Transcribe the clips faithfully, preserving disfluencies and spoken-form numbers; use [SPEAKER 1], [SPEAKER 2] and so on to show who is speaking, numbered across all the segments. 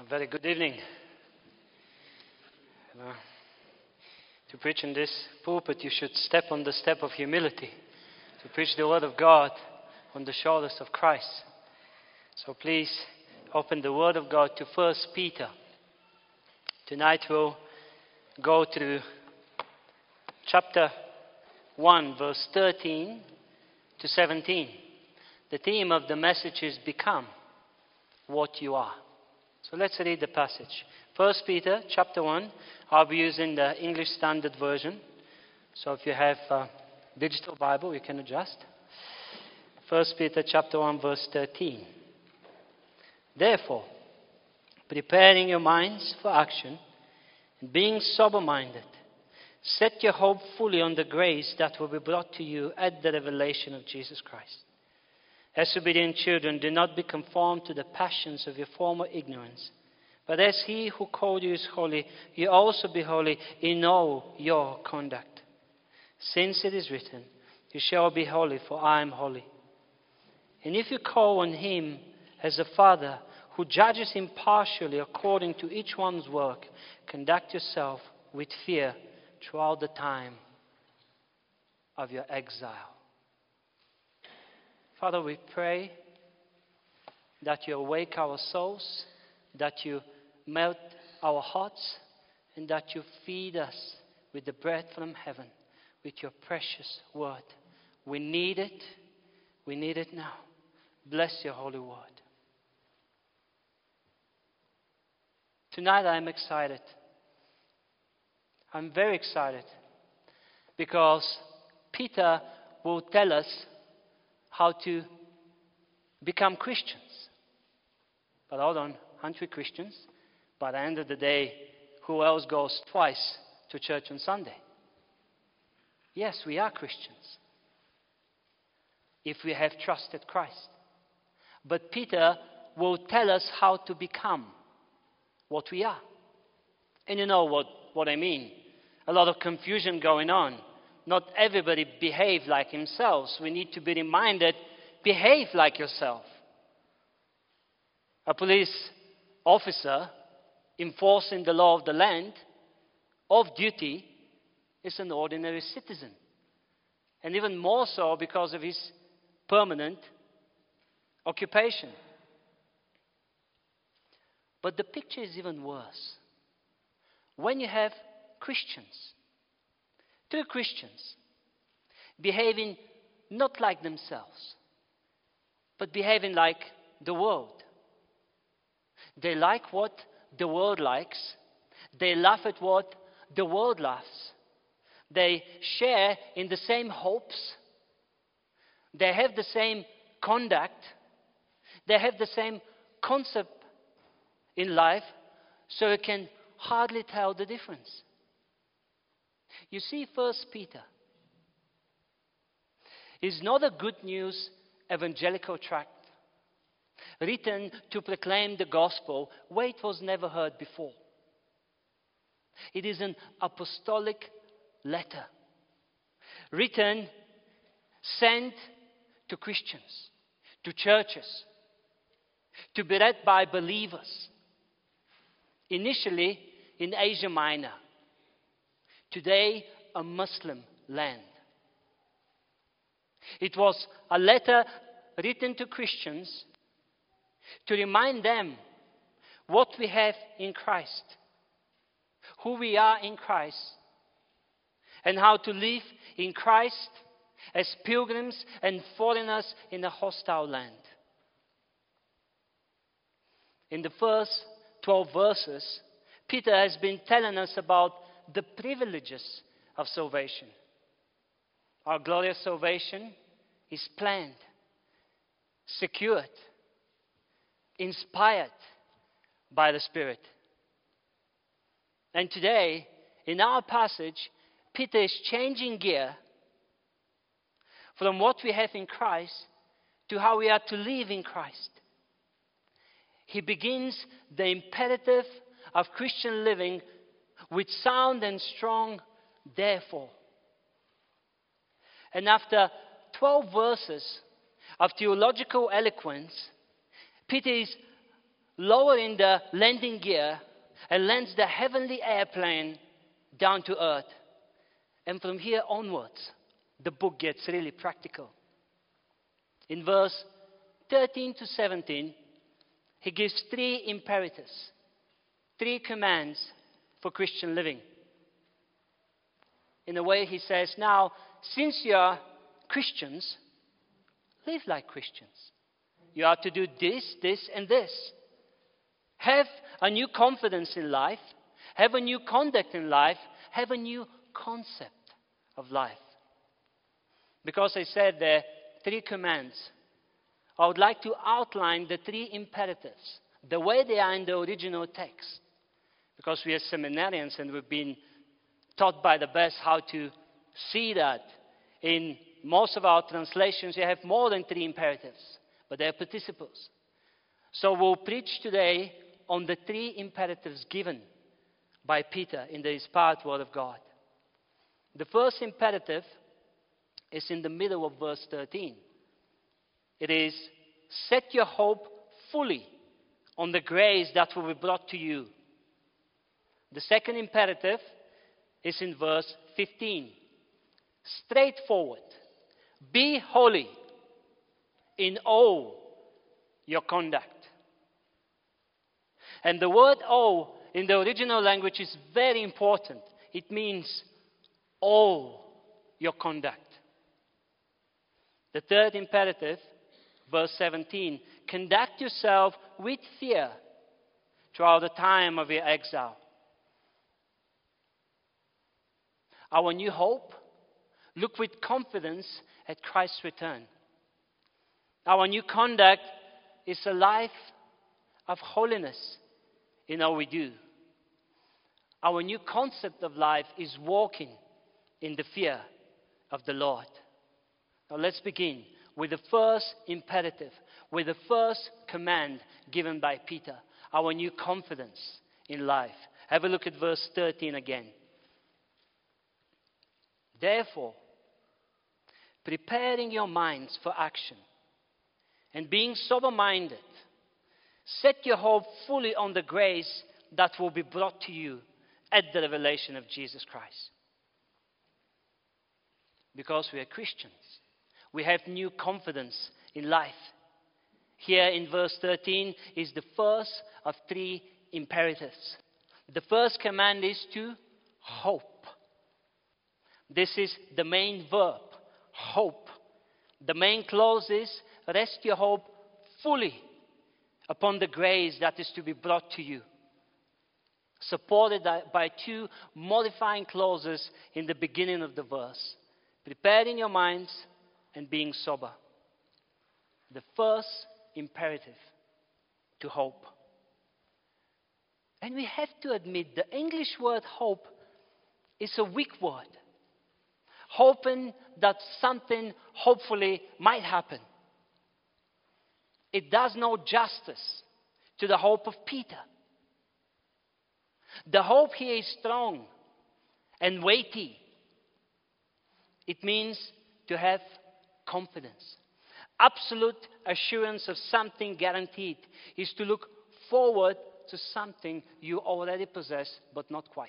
[SPEAKER 1] A very good evening. Uh, to preach in this pulpit, you should step on the step of humility. To preach the Word of God on the shoulders of Christ. So please open the Word of God to First Peter. Tonight we'll go through chapter one, verse thirteen to seventeen. The theme of the message is Become What You Are. So let's read the passage. First Peter chapter one. I'll be using the English Standard Version. So if you have a digital Bible, you can adjust. First Peter chapter one, verse thirteen. Therefore, preparing your minds for action, and being sober-minded, set your hope fully on the grace that will be brought to you at the revelation of Jesus Christ. As obedient children, do not be conformed to the passions of your former ignorance. But as He who called you is holy, you also be holy in all your conduct. Since it is written, you shall be holy, for I am holy. And if you call on Him as a Father who judges impartially according to each one's work, conduct yourself with fear throughout the time of your exile. Father, we pray that you awake our souls, that you melt our hearts, and that you feed us with the bread from heaven, with your precious word. We need it. We need it now. Bless your holy word. Tonight I'm excited. I'm very excited because Peter will tell us how to become Christians. But hold on, aren't we Christians? By the end of the day, who else goes twice to church on Sunday? Yes, we are Christians, if we have trusted Christ. But Peter will tell us how to become what we are. And you know what, what I mean. A lot of confusion going on. Not everybody behave like themselves. We need to be reminded, behave like yourself. A police officer enforcing the law of the land, off duty, is an ordinary citizen. And even more so because of his permanent occupation. But the picture is even worse. When you have Christians, two Christians, behaving not like themselves, but behaving like the world. They like what the world likes. They laugh at what the world laughs. They share in the same hopes. They have the same conduct. They have the same concept in life, so you can hardly tell the difference. You see, First Peter is not a good news evangelical tract written to proclaim the gospel where it was never heard before. It is an apostolic letter written, sent to Christians, to churches, to be read by believers. Initially in Asia Minor, today a Muslim land. It was a letter written to Christians to remind them what we have in Christ, who we are in Christ, and how to live in Christ as pilgrims and foreigners in a hostile land. In the first twelve verses, Peter has been telling us about the privileges of salvation. Our glorious salvation is planned, secured, inspired by the Spirit. And today, in our passage, Peter is changing gear from what we have in Christ to how we are to live in Christ. He begins the imperative of Christian living with sound and strong therefore. And after twelve verses of theological eloquence, Peter is lowering the landing gear and lands the heavenly airplane down to earth. And from here onwards, the book gets really practical. In verse thirteen to seventeen, he gives three imperatives, three commands for Christian living. In a way, he says, now, since you are Christians, live like Christians. You are to do this, this, and this. Have a new confidence in life. Have a new conduct in life. Have a new concept of life. Because I said there are three commands, I would like to outline the three imperatives, the way they are in the original text. Because we are seminarians and we've been taught by the best how to see that. In most of our translations, you have more than three imperatives, but they are participles. So we'll preach today on the three imperatives given by Peter in the inspired Word of God. The first imperative is in the middle of verse thirteen. It is, set your hope fully on the grace that will be brought to you. The second imperative is in verse fifteen. Straightforward. Be holy in all your conduct. And the word all in the original language is very important. It means all your conduct. The third imperative, verse seventeen, conduct yourself with fear throughout the time of your exile. Our new hope, look with confidence at Christ's return. Our new conduct is a life of holiness in all we do. Our new concept of life is walking in the fear of the Lord. Now let's begin with the first imperative, with the first command given by Peter, our new confidence in life. Have a look at verse thirteen again. Therefore, preparing your minds for action and being sober-minded, set your hope fully on the grace that will be brought to you at the revelation of Jesus Christ. Because we are Christians, we have new confidence in life. Here in verse thirteen is the first of three imperatives. The first command is to hope. This is the main verb, hope. The main clause is, rest your hope fully upon the grace that is to be brought to you. Supported by two modifying clauses in the beginning of the verse. Preparing your minds and being sober. The first imperative, to hope. And we have to admit, the English word hope is a weak word. Hoping that something hopefully might happen. It does no justice to the hope of Peter. The hope here is strong and weighty. It means to have confidence. Absolute assurance of something guaranteed is to look forward to something you already possess, but not quite.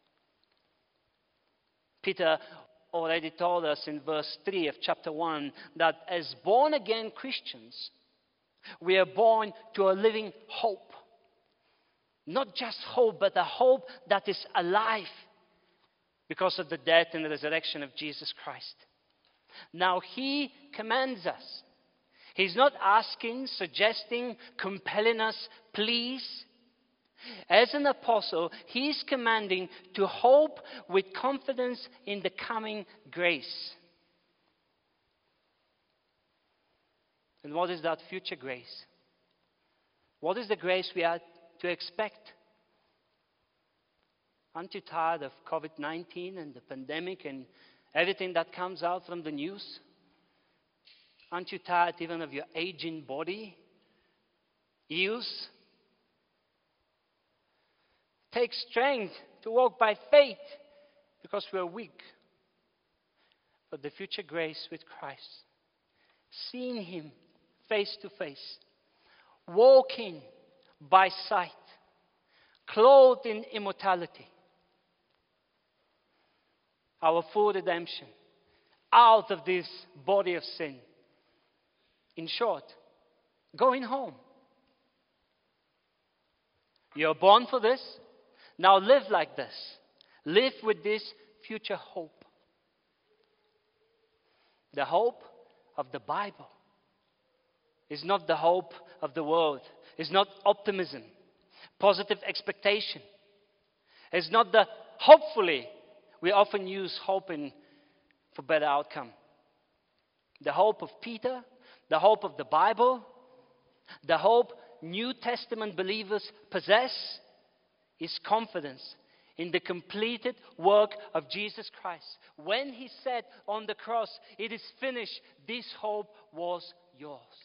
[SPEAKER 1] Peter already told us in verse three of chapter one that as born-again Christians, we are born to a living hope. Not just hope, but a hope that is alive because of the death and the resurrection of Jesus Christ. Now he commands us. He's not asking, suggesting, compelling us, please. As an apostle, he is commanding to hope with confidence in the coming grace. And what is that future grace? What is the grace we are to expect? Aren't you tired of covid nineteen and the pandemic and everything that comes out from the news? Aren't you tired even of your aging body? Ills? Take strength to walk by faith because we are weak. But the future grace with Christ, seeing him face to face, walking by sight, clothed in immortality. Our full redemption out of this body of sin. In short, going home. You're born for this. Now live like this. Live with this future hope. The hope of the Bible is not the hope of the world. It's not optimism, positive expectation. It's not the hopefully. We often use hoping for better outcome. The hope of Peter, the hope of the Bible, the hope New Testament believers possess is confidence in the completed work of Jesus Christ. When he said on the cross, "It is finished," this hope was yours.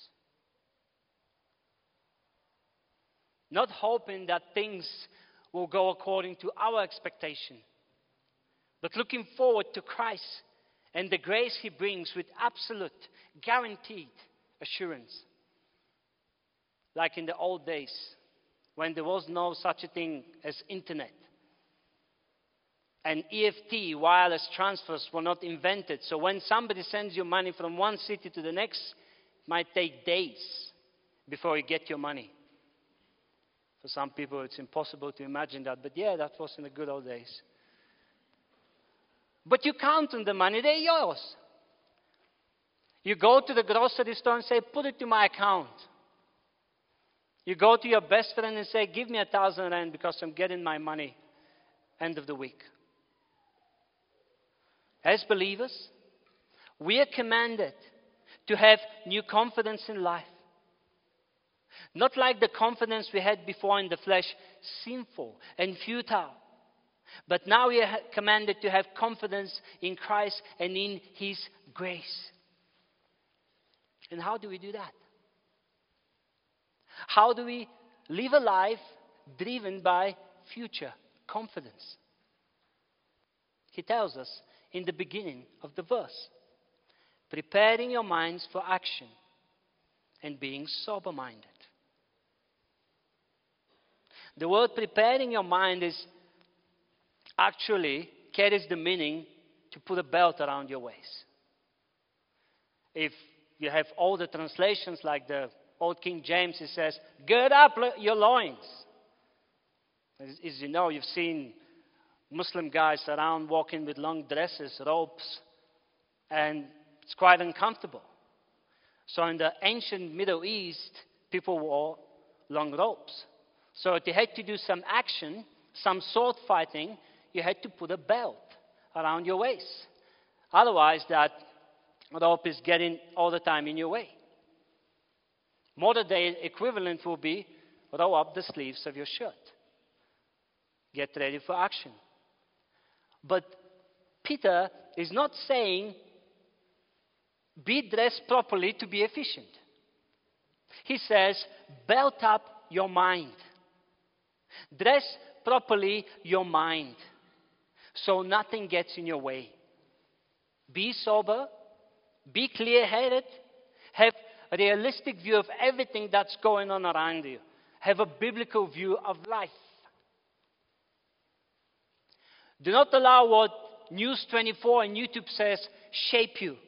[SPEAKER 1] Not hoping that things will go according to our expectation, but looking forward to Christ and the grace he brings with absolute, guaranteed assurance. Like in the old days, when there was no such a thing as internet. And E F T, wireless transfers, were not invented. So when somebody sends you money from one city to the next, it might take days before you get your money. For some people, it's impossible to imagine that. But yeah, that was in the good old days. But you count on the money, they're yours. You go to the grocery store and say, "Put it to my account." You go to your best friend and say, "Give me a thousand rand because I'm getting my money end of the week." As believers, we are commanded to have new confidence in life. Not like the confidence we had before in the flesh, sinful and futile. But now we are commanded to have confidence in Christ and in His grace. And how do we do that? How do we live a life driven by future confidence? He tells us in the beginning of the verse, preparing your minds for action and being sober-minded. The word preparing your mind is actually carries the meaning to put a belt around your waist. If you have all the translations like the old King James, it says, "Gird up your loins." As, as you know, you've seen Muslim guys around walking with long dresses, robes, and it's quite uncomfortable. So in the ancient Middle East, people wore long robes. So if you had to do some action, some sword fighting, you had to put a belt around your waist. Otherwise, that rope is getting all the time in your way. Modern day equivalent will be roll up the sleeves of your shirt. Get ready for action. But Peter is not saying be dressed properly to be efficient. He says belt up your mind. Dress properly your mind so nothing gets in your way. Be sober, be clear-headed, have a realistic view of everything that's going on around you. Have a biblical view of life. Do not allow what News twenty-four and YouTube says shape you.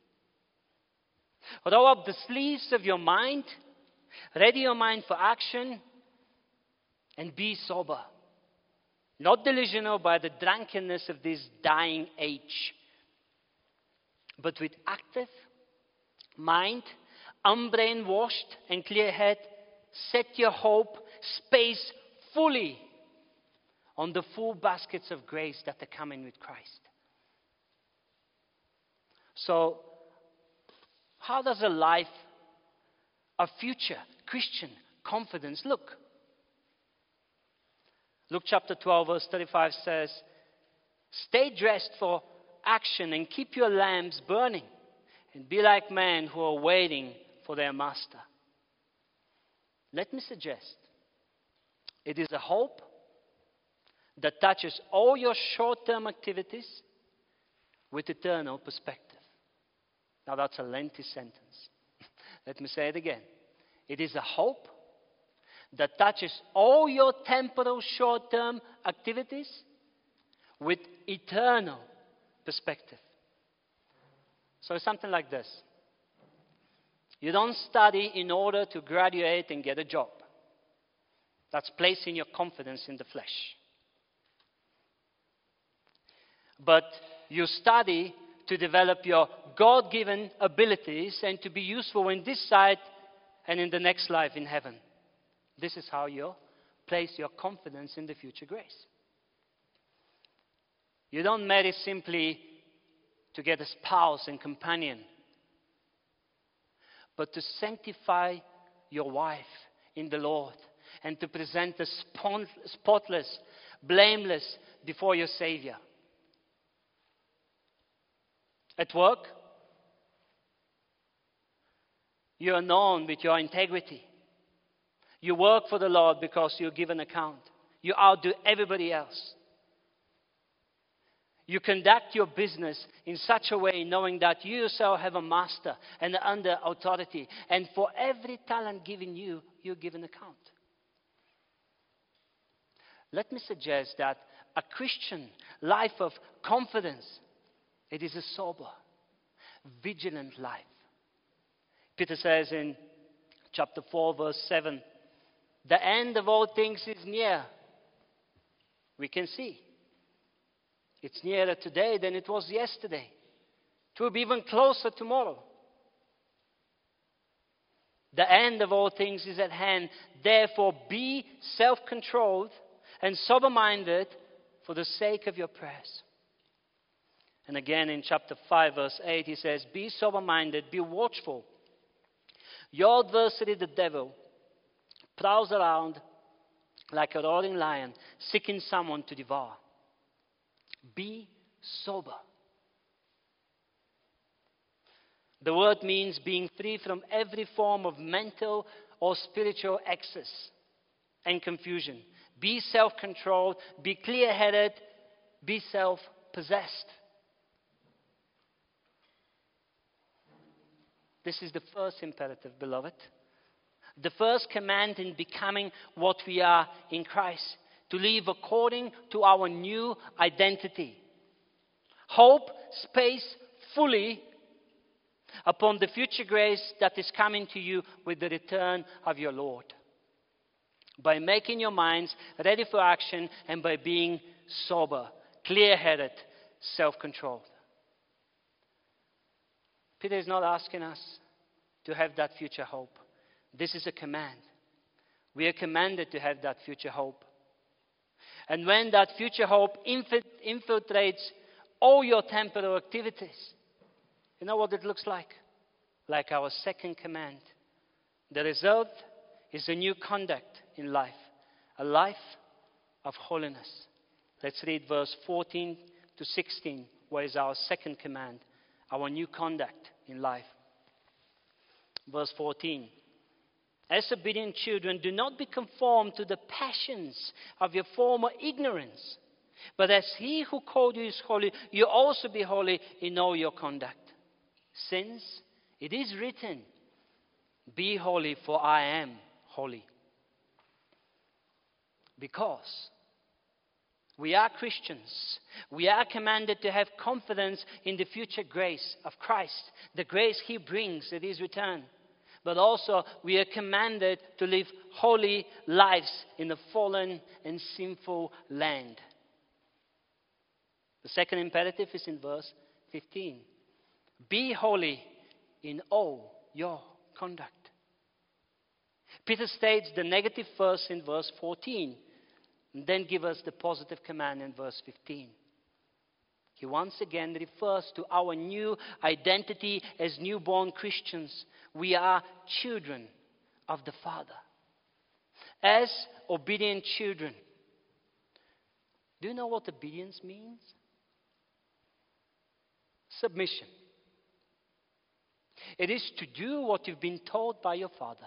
[SPEAKER 1] Roll up the sleeves of your mind, ready your mind for action, and be sober. Not delusional by the drunkenness of this dying age, but with active mind, unbrainwashed and clear head, set your hope, space fully on the full baskets of grace that are coming with Christ. So, how does a life, a future Christian confidence look? Luke chapter twelve, verse thirty-five says, "Stay dressed for action and keep your lamps burning, and be like men who are waiting for their master." Let me suggest, it is a hope that touches all your short-term activities with eternal perspective. Now that's a lengthy sentence. Let me say it again. It is a hope that touches all your temporal short-term activities with eternal perspective. So it's something like this. You don't study in order to graduate and get a job. That's placing your confidence in the flesh. But you study to develop your God-given abilities and to be useful in this side and in the next life in heaven. This is how you place your confidence in the future grace. You don't marry simply to get a spouse and companion, but to sanctify your wife in the Lord and to present her spotless, blameless before your Savior. At work, you are known with your integrity. You work for the Lord because you give an account. You outdo everybody else. You conduct your business in such a way knowing that you yourself have a master and are under authority. And for every talent given you, you give an account. Let me suggest that a Christian life of confidence, it is a sober, vigilant life. Peter says in chapter four, verse seven, the end of all things is near. We can see. It's nearer today than it was yesterday. It will be even closer tomorrow. The end of all things is at hand. Therefore, be self-controlled and sober-minded for the sake of your prayers. And again in chapter five, verse eight, he says, be sober-minded, be watchful. Your adversary, the devil, prowls around like a roaring lion, seeking someone to devour. Be sober. The word means being free from every form of mental or spiritual excess and confusion. Be self-controlled, be clear-headed, be self-possessed. This is the first imperative, beloved. The first command in becoming what we are in Christ. To live according to our new identity. Hope, space, fully upon the future grace that is coming to you with the return of your Lord. By making your minds ready for action and by being sober, clear-headed, self-controlled. Peter is not asking us to have that future hope. This is a command. We are commanded to have that future hope. And when that future hope infiltrates all your temporal activities, you know what it looks like? Like our second command. The result is a new conduct in life, a life of holiness. Let's read verse fourteen to sixteen, where is our second command, our new conduct in life. Verse fourteen. As obedient children, do not be conformed to the passions of your former ignorance. But as he who called you is holy, you also be holy in all your conduct. Since it is written, be holy, for I am holy. Because we are Christians, we are commanded to have confidence in the future grace of Christ, the grace he brings at his return. But also we are commanded to live holy lives in a fallen and sinful land. The second imperative is in verse fifteen. Be holy in all your conduct. Peter states the negative first in verse fourteen, and then gives us the positive command in verse fifteen. He once again refers to our new identity as newborn Christians. We are children of the Father. As obedient children. Do you know what obedience means? Submission. It is to do what you've been told by your father.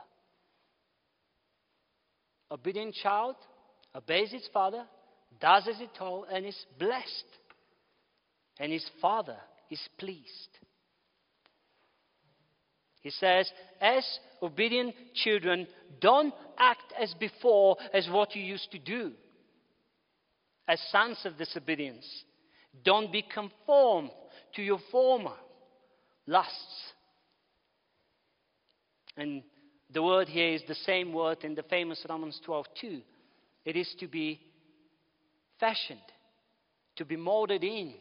[SPEAKER 1] Obedient child obeys his father, does as he told, and is blessed. And his father is pleased. He says, as obedient children, don't act as before, as what you used to do. As sons of disobedience, don't be conformed to your former lusts. And the word here is the same word in the famous Romans twelve two. It is to be fashioned, to be molded in,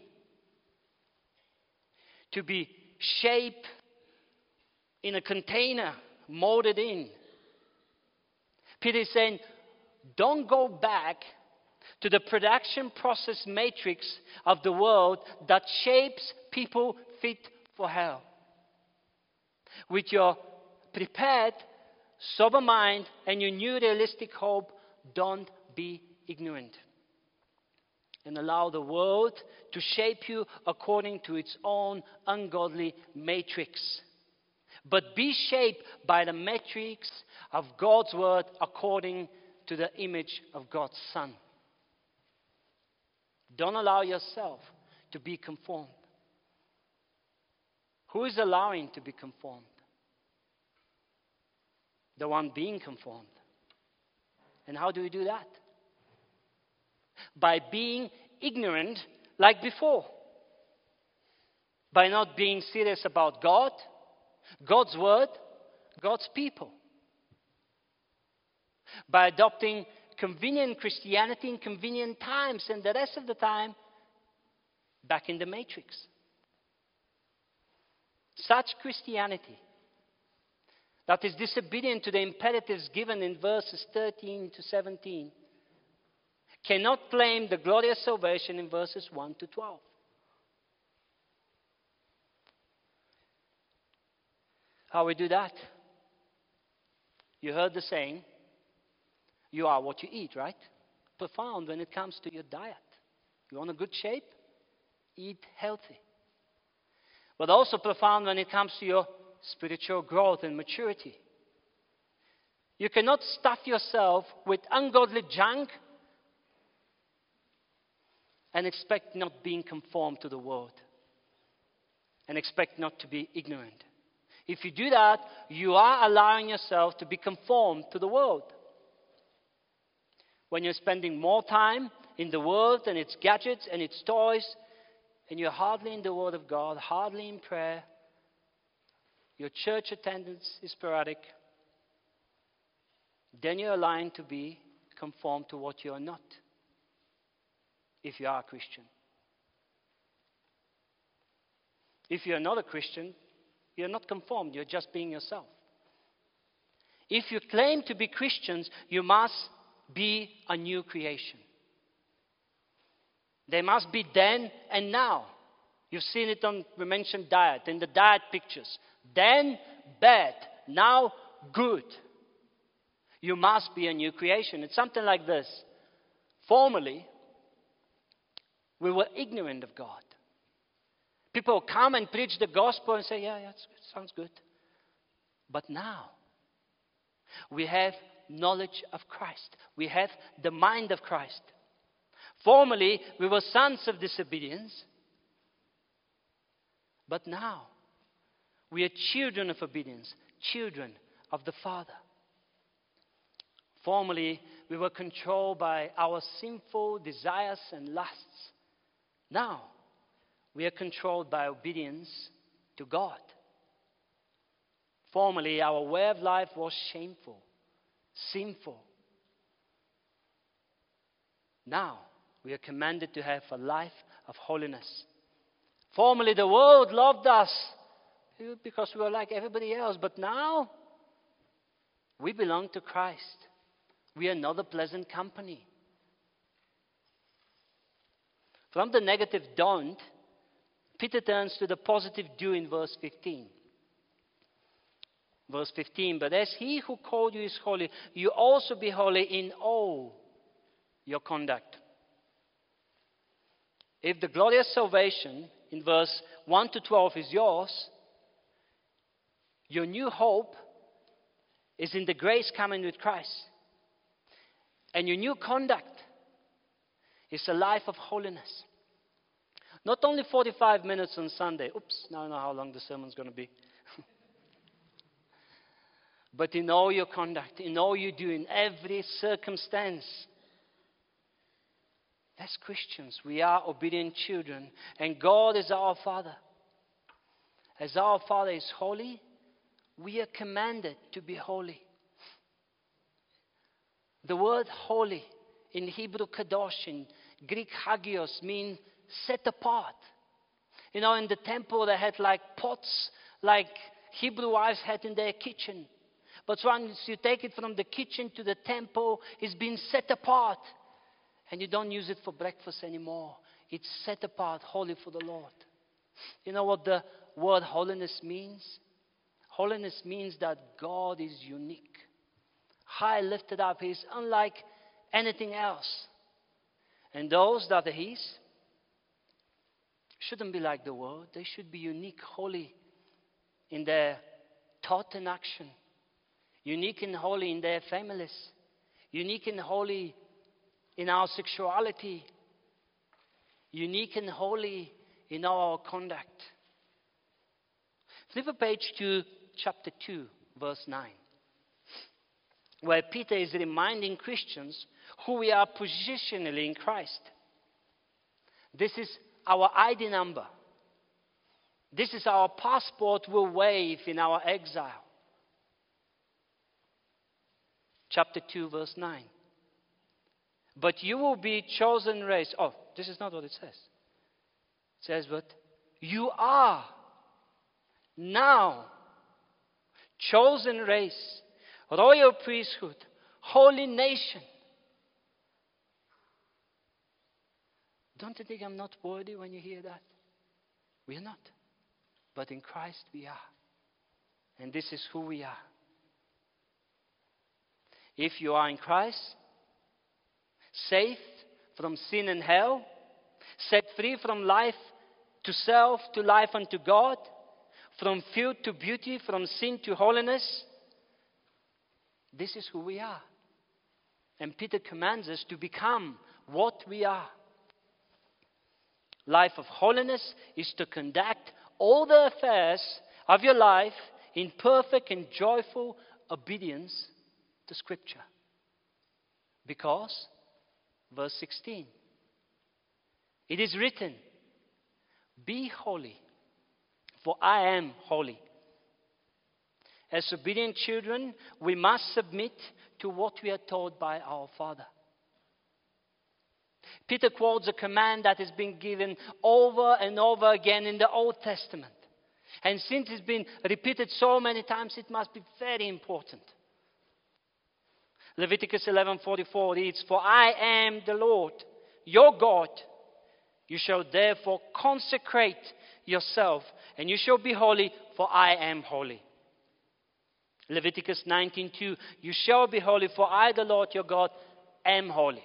[SPEAKER 1] to be shaped in a container, molded in. Peter is saying, don't go back to the production process matrix of the world that shapes people fit for hell. With your prepared, sober mind and your new realistic hope, don't be ignorant. And allow the world to shape you according to its own ungodly matrix. But be shaped by the matrix of God's word according to the image of God's Son. Don't allow yourself to be conformed. Who is allowing to be conformed? The one being conformed. And how do we do that? By being ignorant like before. By not being serious about God, God's word, God's people. By adopting convenient Christianity in convenient times, and the rest of the time back in the matrix. Such Christianity that is disobedient to the imperatives given in verses thirteen to seventeen cannot claim the glorious salvation in verses one to twelve. How we do that? You heard the saying, you are what you eat, right? Profound when it comes to your diet. You want a good shape? Eat healthy. But also profound when it comes to your spiritual growth and maturity. You cannot stuff yourself with ungodly junk and expect not being conformed to the world. And expect not to be ignorant. If you do that, you are allowing yourself to be conformed to the world. When you're spending more time in the world and its gadgets and its toys, and you're hardly in the Word of God, hardly in prayer, your church attendance is sporadic, then you're allowing to be conformed to what you are not, if you are a Christian. If you're not a Christian, you're not conformed, you're just being yourself. If you claim to be Christians, you must be a new creation. They must be then and now. You've seen it on, we mentioned diet, in the diet pictures. Then, bad. Now, good. You must be a new creation. It's something like this. Formerly, we were ignorant of God. People come and preach the gospel and say, yeah, yeah, it sounds good. But now, we have knowledge of Christ. We have the mind of Christ. Formerly, we were sons of disobedience. But now, we are children of obedience, children of the Father. Formerly, we were controlled by our sinful desires and lusts. Now, we are controlled by obedience to God. Formerly, our way of life was shameful, sinful. Now, we are commanded to have a life of holiness. Formerly, the world loved us because we were like everybody else. But now, we belong to Christ. We are not a pleasant company. From the negative don't, Peter turns to the positive do in verse fifteen. Verse fifteen, but as he who called you is holy, you also be holy in all your conduct. If the glorious salvation in verse one to twelve is yours, your new hope is in the grace coming with Christ. And your new conduct is a life of holiness. Not only forty-five minutes on Sunday. Oops, now I know how long the sermon's going to be. but in all your conduct, in all you do, in every circumstance. As Christians, we are obedient children, and God is our Father. As our Father is holy, we are commanded to be holy. The word holy in Hebrew kadosh, in Greek hagios, means set apart. You know, in the temple they had like pots, like Hebrew wives had in their kitchen. But once you take it from the kitchen to the temple, it's been set apart. And you don't use it for breakfast anymore. It's set apart, holy for the Lord. You know what the word holiness means? Holiness means that God is unique. High lifted up. He is unlike anything else. And those that are His shouldn't be like the world. They should be unique, holy in their thought and action. Unique and holy in their families. Unique and holy in our sexuality. Unique and holy in our conduct. Flip a page to chapter two, verse nine. Where Peter is reminding Christians who we are positionally in Christ. This is our I D number. This is our passport we'll wave in our exile. Chapter two, verse nine. But you will be chosen race. Oh, this is not what it says. It says, but you are now chosen race, royal priesthood, holy nation. Don't you think I'm not worthy when you hear that? We are not. But in Christ we are. And this is who we are. If you are in Christ, saved from sin and hell, set free from life to self, to life unto God, from filth to beauty, from sin to holiness, this is who we are. And Peter commands us to become what we are. Life of holiness is to conduct all the affairs of your life in perfect and joyful obedience to Scripture. Because, verse sixteen, it is written, be holy, for I am holy. As obedient children, we must submit to what we are told by our Father. Peter quotes a command that has been given over and over again in the Old Testament. And since it's been repeated so many times, it must be very important. Leviticus eleven forty-four reads, for I am the Lord, your God. You shall therefore consecrate yourself, and you shall be holy, for I am holy. Leviticus nineteen two, you shall be holy, for I, the Lord your God, am holy.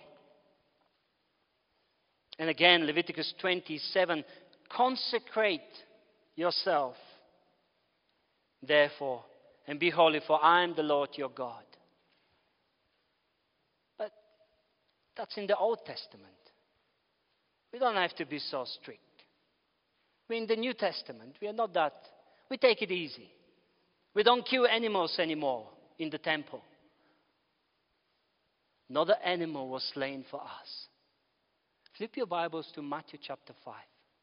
[SPEAKER 1] And again, Leviticus twenty-seven, consecrate yourself, therefore, and be holy, for I am the Lord your God. But that's in the Old Testament. We don't have to be so strict. We're in the New Testament. We are not that. We take it easy. We don't kill animals anymore in the temple. Not an animal was slain for us. Flip your Bibles to Matthew chapter five.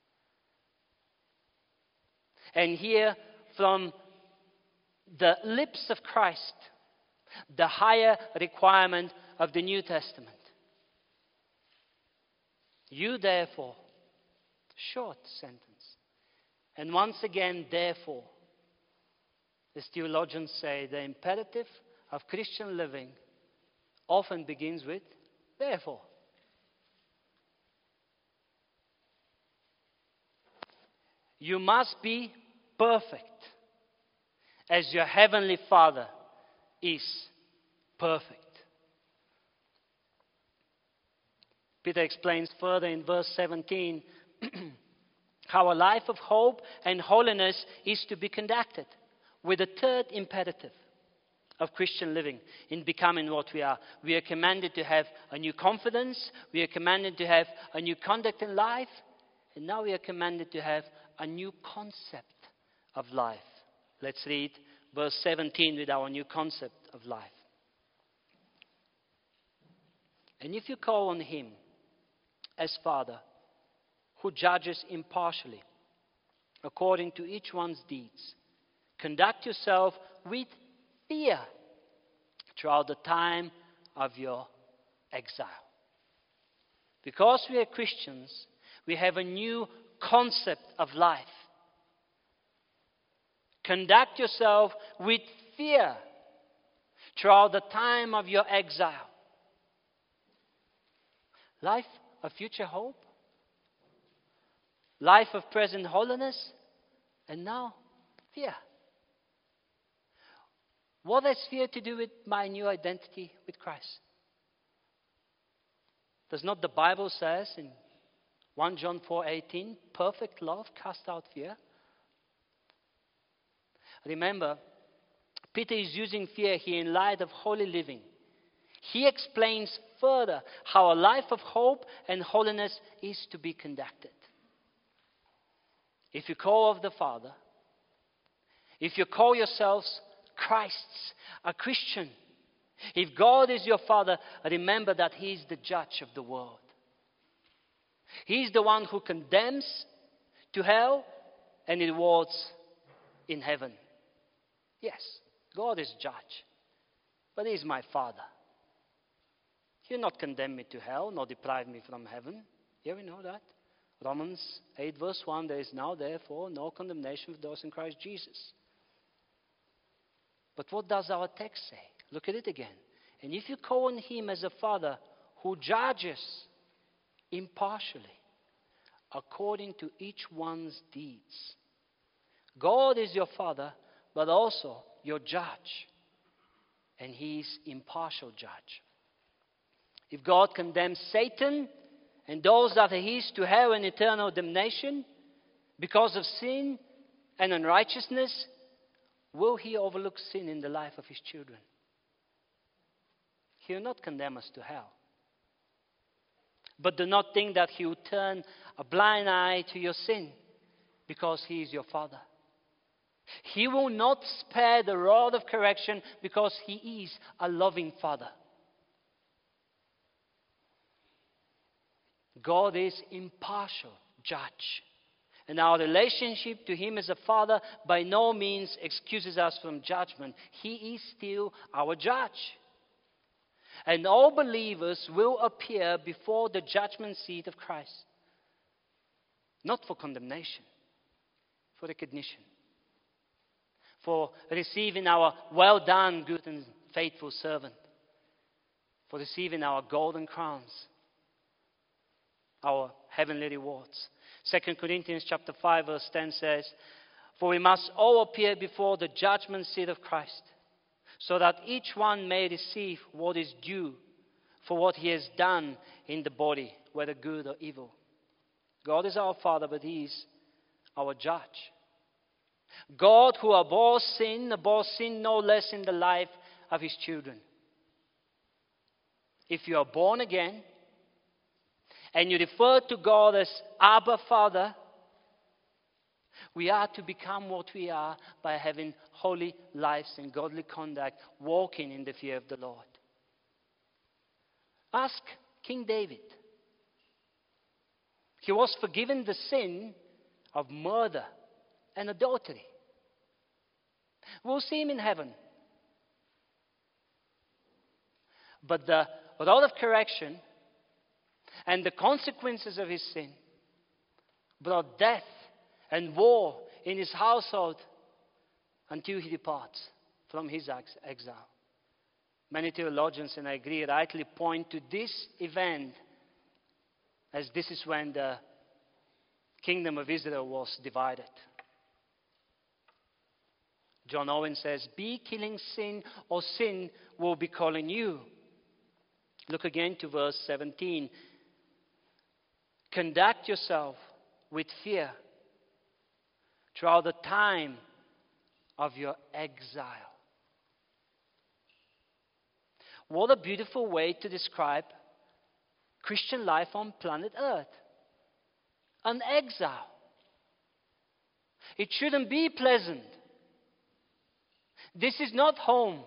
[SPEAKER 1] And hear from the lips of Christ the higher requirement of the New Testament. You therefore, short sentence. And once again, therefore, as theologians say, the imperative of Christian living often begins with therefore. You must be perfect as your heavenly Father is perfect. Peter explains further in verse seventeen how a life of hope and holiness is to be conducted with a third imperative of Christian living in becoming what we are. We are commanded to have a new confidence. We are commanded to have a new conduct in life. And now we are commanded to have a new concept of life. Let's read verse seventeen with our new concept of life. And if you call on him as Father, who judges impartially, according to each one's deeds, conduct yourself with fear throughout the time of your exile. Because we are Christians, we have a new concept of life. Conduct yourself with fear throughout the time of your exile. Life of future hope, life of present holiness, and now fear. What has fear to do with my new identity with Christ? Does not the Bible says in First John four eighteen, perfect love casts out fear? Remember, Peter is using fear here in light of holy living. He explains further how a life of hope and holiness is to be conducted. If you call of the Father, if you call yourselves Christ's, a Christian, if God is your Father, remember that He is the judge of the world. He is the one who condemns to hell and rewards in heaven. Yes, God is judge, but He is my Father. He will not condemn me to hell, nor deprive me from heaven. Yeah, we know that. Romans eight verse one, there is now therefore no condemnation for those in Christ Jesus. But what does our text say? Look at it again. And if you call on Him as a Father who judges impartially, according to each one's deeds. God is your Father, but also your judge. And He is impartial judge. If God condemns Satan and those that He is to hell and eternal damnation because of sin and unrighteousness, will He overlook sin in the life of His children? He will not condemn us to hell. But do not think that He will turn a blind eye to your sin because He is your Father. He will not spare the rod of correction because He is a loving Father. God is impartial judge. And our relationship to Him as a Father by no means excuses us from judgment. He is still our judge. And all believers will appear before the judgment seat of Christ. Not for condemnation, for recognition. For receiving our well done, good and faithful servant. For receiving our golden crowns. Our heavenly rewards. Second Corinthians chapter five verse ten says, for we must all appear before the judgment seat of Christ, so that each one may receive what is due for what he has done in the body, whether good or evil. God is our Father, but He is our judge. God who abhors sin, abhors sin no less in the life of His children. If you are born again, and you refer to God as Abba Father, we are to become what we are by having holy lives and godly conduct, walking in the fear of the Lord. Ask King David. He was forgiven the sin of murder and adultery. We'll see him in heaven. But the rod of correction and the consequences of his sin brought death and war in his household until he departs from his exile. Many theologians, and I agree, rightly point to this event as this is when the kingdom of Israel was divided. John Owen says, be killing sin, or sin will be calling you. Look again to verse seventeen. Conduct yourself with fear throughout the time of your exile. What a beautiful way to describe Christian life on planet Earth. An exile. It shouldn't be pleasant. This is not home.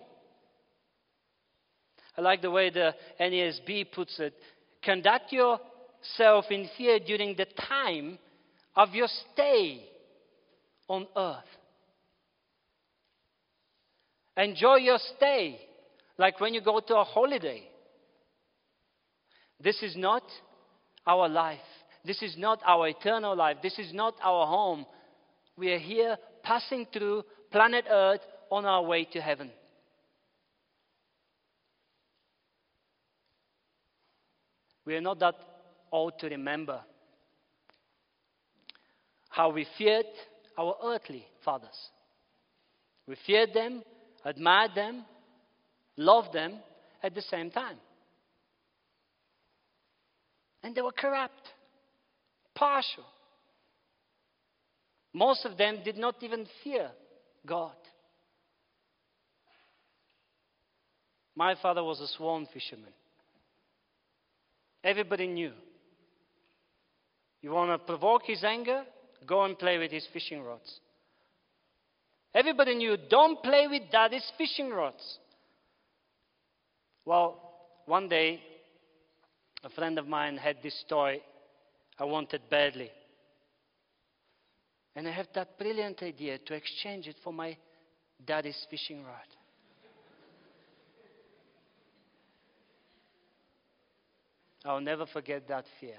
[SPEAKER 1] I like the way the N A S B puts it. Conduct yourself in fear during the time of your stay on earth. Enjoy your stay, like when you go to a holiday. This is not our life. This is not our eternal life. This is not our home. We are here passing through planet Earth on our way to heaven. We are not that old to remember how we feared our earthly fathers. We feared them, admired them, loved them at the same time. And they were corrupt, partial. Most of them did not even fear God. My father was a swan fisherman. Everybody knew. You want to provoke his anger? Go and play with his fishing rods. Everybody knew, don't play with daddy's fishing rods. Well, one day, a friend of mine had this toy I wanted badly. And I had that brilliant idea to exchange it for my daddy's fishing rod. I'll never forget that fear.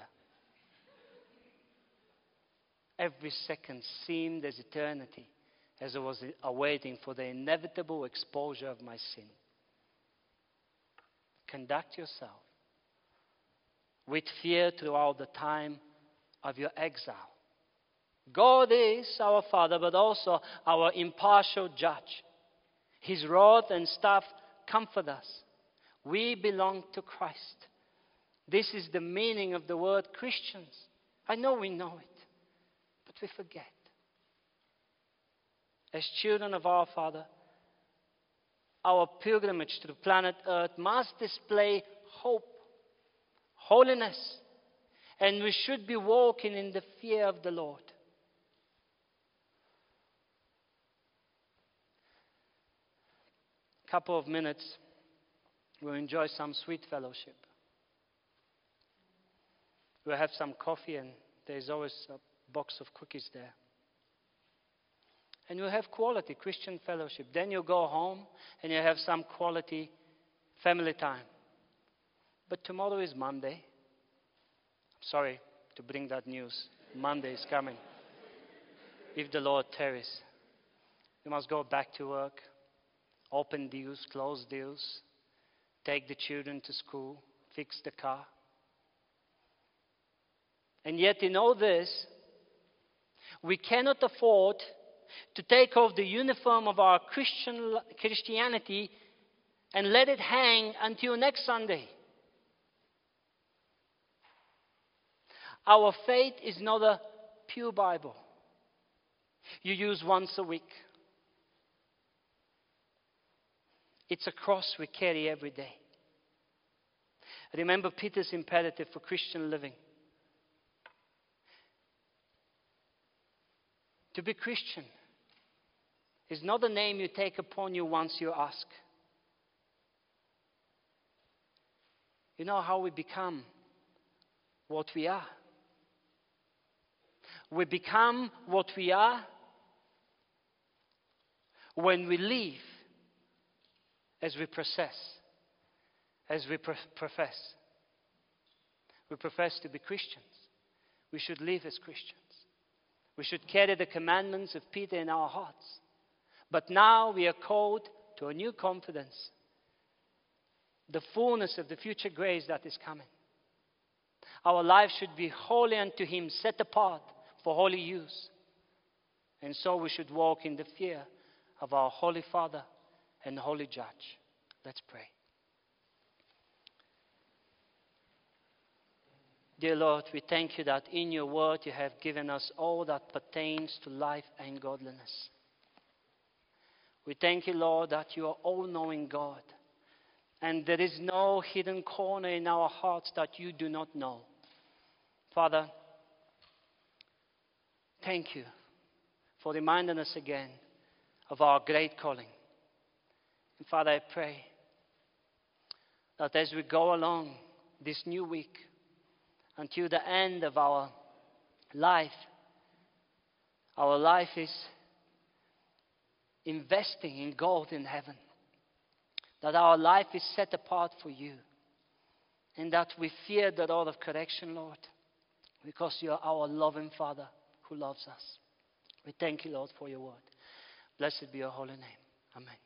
[SPEAKER 1] Every second seemed as eternity as I was awaiting for the inevitable exposure of my sin. Conduct yourself with fear throughout the time of your exile. God is our Father, but also our impartial judge. His rod and staff comfort us. We belong to Christ. This is the meaning of the word Christians. I know we know it, but we forget. As children of our Father, our pilgrimage to the planet Earth must display hope, holiness, and we should be walking in the fear of the Lord. A couple of minutes, we'll enjoy some sweet fellowship. We'll have some coffee, and there's always a box of cookies there. And we'll have quality Christian fellowship. Then you'll go home and you'll have some quality family time. But tomorrow is Monday. I'm sorry to bring that news. Monday is coming. If the Lord tarries, you must go back to work, open deals, close deals, take the children to school, fix the car. And yet in all this, we cannot afford to take off the uniform of our Christian Christianity and let it hang until next Sunday. Our faith is not a pew Bible you use once a week. It's a cross we carry every day. Remember Peter's imperative for Christian living. To be Christian is not a name you take upon you once you ask. You know how we become what we are? We become what we are when we live as we profess. As we pro- profess. We profess to be Christians. We should live as Christians. We should carry the commandments of Peter in our hearts. But now we are called to a new confidence. The fullness of the future grace that is coming. Our life should be holy unto Him, set apart for holy use. And so we should walk in the fear of our Holy Father and Holy Judge. Let's pray. Dear Lord, we thank you that in your word you have given us all that pertains to life and godliness. We thank you, Lord, that you are all-knowing God. And there is no hidden corner in our hearts that you do not know. Father, thank you for reminding us again of our great calling. And Father, I pray that as we go along this new week until the end of our life, our life is investing in gold in heaven. That our life is set apart for you. And that we fear the rod of correction, Lord, because you are our loving Father who loves us. We thank you, Lord, for your word. Blessed be your holy name. Amen.